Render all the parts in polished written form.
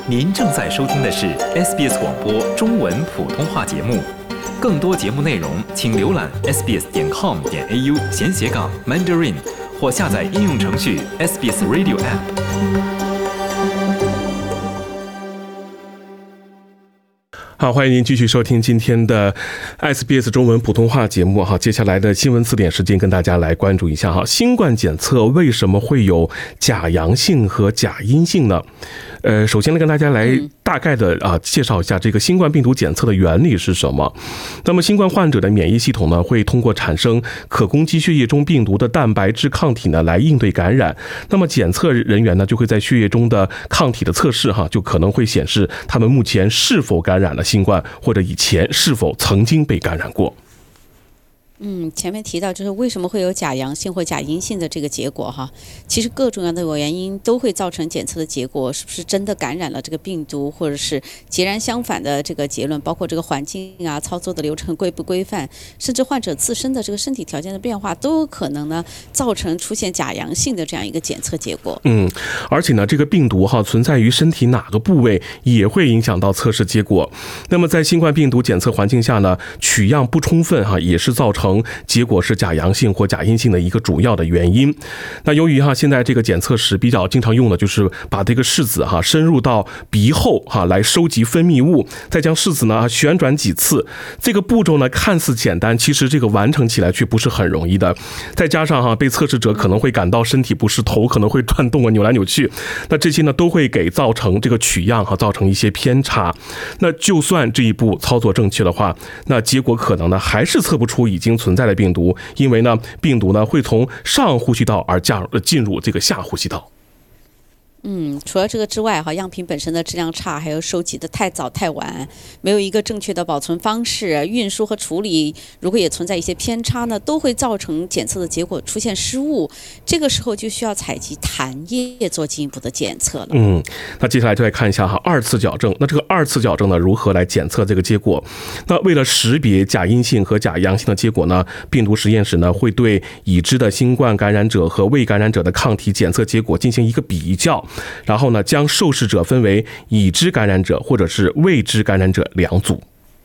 您正在收听的是 SBS 广播中文普通话节目。更多节目内容，请浏览 sbs.com.au/Mandarin 或下载应用程序 SBS Radio App。 好，欢迎您继续收听今天的 SBS 中文普通话节目哈。接下来的新闻词典时间，跟大家来关注一下哈，新冠检测为什么会有假阳性和假阴性呢？首先呢，跟大家来大概的介绍一下这个新冠病毒检测的原理是什么。那么新冠患者的免疫系统呢，会通过产生可攻击血液中病毒的蛋白质抗体呢，来应对感染。那么检测人员呢，就会在血液中的抗体的测试就可能会显示他们目前是否感染了新冠，或者以前是否曾经被感染过。 前面提到就是为什么会有假阳性或假阴性的这个结果哈，其实各种各样的原因都会造成检测的结果是不是真的感染了这个病毒，或者是截然相反的这个结论，包括这个环境操作的流程规不规范，甚至患者自身的这个身体条件的变化，都有可能呢造成出现假阳性的这样一个检测结果。 而且呢，这个病毒存在于身体哪个部位也会影响到测试结果。那么在新冠病毒检测环境下呢，取样不充分也是造成结果是假阳性或假阴性的一个主要的原因。那由于现在这个检测时比较经常用的就是把这个拭子深入到鼻后来收集分泌物，再将拭子呢旋转几次，这个步骤呢看似简单，其实这个完成起来却不是很容易的。再加上被测试者可能会感到身体不适，头可能会转动扭来扭去，那这些呢都会给造成这个取样造成一些偏差。那就算这一步操作正确的话，那结果可能呢还是测不出已经存在的病毒，因为呢病毒呢会从上呼吸道而进入这个下呼吸道。 除了这个之外样品本身的质量差，还有收集的太早太晚，没有一个正确的保存方式，运输和处理如果也存在一些偏差呢，都会造成检测的结果出现失误。这个时候就需要采集痰液做进一步的检测了。 那接下来就来看一下二次矫正。那这个二次矫正呢，如何来检测这个结果？那为了识别假阴性和假阳性的结果呢，病毒实验室呢会对已知的新冠感染者和未感染者的抗体检测结果进行一个比较，然后呢将受试者分为已知感染者或者是未知感染者两组。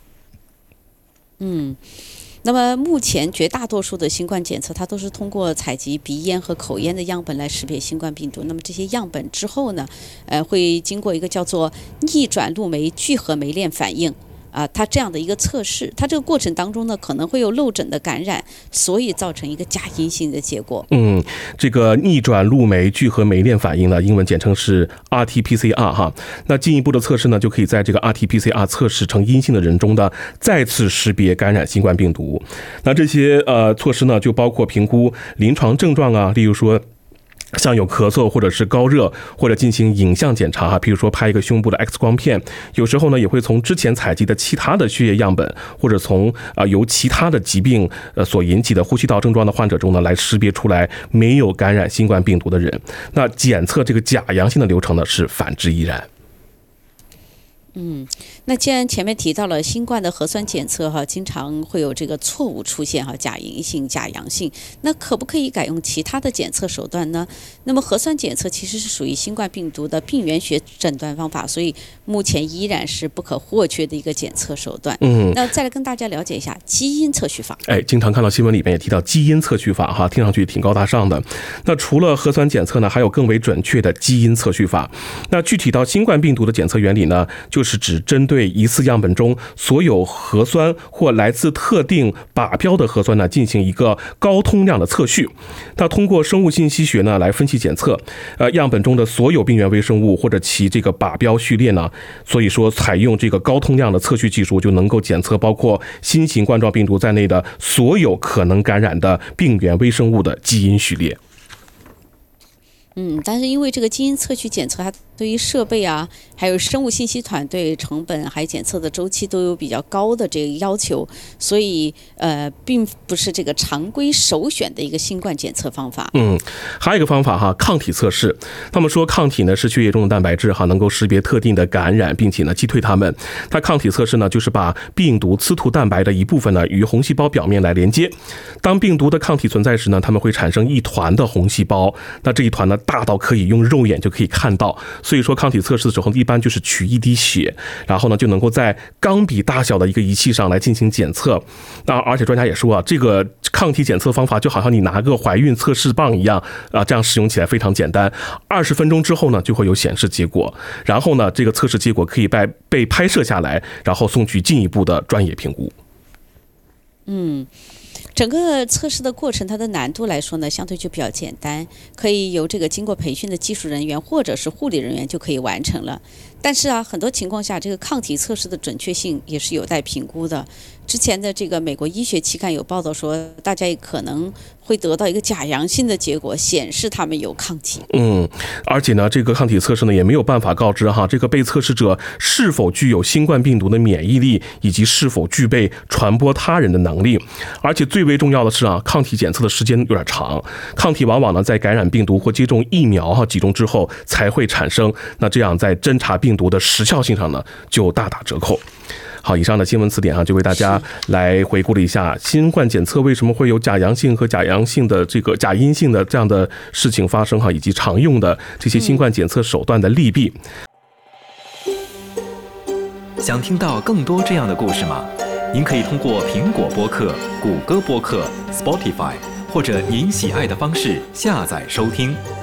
那么目前绝大多数的新冠检测，它都是通过采集鼻咽和口咽的样本来识别新冠病毒。那么这些样本之后呢，会经过一个叫做逆转录酶聚合酶链反应。它这样的一个测试，它这个过程当中呢，可能会有漏诊的感染，所以造成一个假阴性的结果。 这个逆转录酶聚合酶链反应呢，英文简称是 RT-PCR 那进一步的测试呢，就可以在这个 RT-PCR 测试呈阴性的人中呢，再次识别感染新冠病毒。那这些措施呢，就包括评估临床症状例如说像有咳嗽或者是高热，或者进行影像检查比如说拍一个胸部的 X 光片，有时候呢也会从之前采集的其他的血液样本，或者从由其他的疾病所引起的呼吸道症状的患者中呢，来识别出来没有感染新冠病毒的人。那检测这个假阳性的流程呢是反之亦然。 那既然前面提到了新冠的核酸检测经常会有这个错误出现假阴性、假阳性，那可不可以改用其他的检测手段呢？那么核酸检测其实是属于新冠病毒的病原学诊断方法，所以目前依然是不可或缺的一个检测手段。那再来跟大家了解一下基因测序法。 经常看到新闻里面也提到基因测序法听上去挺高大上的。那除了核酸检测呢，还有更为准确的基因测序法。那具体到新冠病毒的检测原理呢，就是指针对疑似样本中所有核酸或来自特定靶标的核酸呢，进行一个高通量的测序。那通过生物信息学呢来分析检测样本中的所有病原微生物或者其这个靶标序列呢，所以说采用这个高通量的测序技术，就能够检测包括新型冠状病毒在内的所有可能感染的病原微生物的基因序列。 但是因为这个基因测序检测，它对于设备还有生物信息团队成本还有检测的周期都有比较高的这个要求，所以并不是这个常规首选的一个新冠检测方法。 还有一个方法抗体测试。他们说抗体呢是血液中的蛋白质能够识别特定的感染，并且呢击退它们。它抗体测试呢就是把病毒刺突蛋白的一部分呢与红细胞表面来连接。当病毒的抗体存在时呢，它们会产生一团的红细胞，那这一团呢大到可以用肉眼就可以看到。所以说抗体测试的时候，一般就是取一滴血，然后呢就能够在钢笔大小的一个仪器上来进行检测。那而且专家也说啊，这个抗体检测方法就好像你拿个怀孕测试棒一样啊，这样使用起来非常简单。20分钟之后呢，就会有显示结果，然后呢，这个测试结果可以被拍摄下来，然后送去进一步的专业评估。 整个测试的过程，它的难度来说呢，相对就比较简单，可以由这个经过培训的技术人员或者是护理人员就可以完成了。但是啊，很多情况下，这个抗体测试的准确性也是有待评估的。之前的这个美国医学期刊有报道说，大家也可能会得到一个假阳性的结果，显示他们有抗体。 而且呢，这个抗体测试呢也没有办法告知这个被测试者是否具有新冠病毒的免疫力，以及是否具备传播他人的能力。而且最为重要的是抗体检测的时间有点长，抗体往往呢在感染病毒或接种疫苗几种之后才会产生，那这样在侦查病毒的时效性上呢就大打折扣。好，以上的新闻词典就为大家来回顾了一下新冠检测为什么会有假阳性和假阳性的这个假阴性的这样的事情发生以及常用的这些新冠检测手段的利弊。 想听到更多这样的故事吗？您可以通过苹果播客、谷歌播客、Spotify 或者您喜爱的方式下载收听。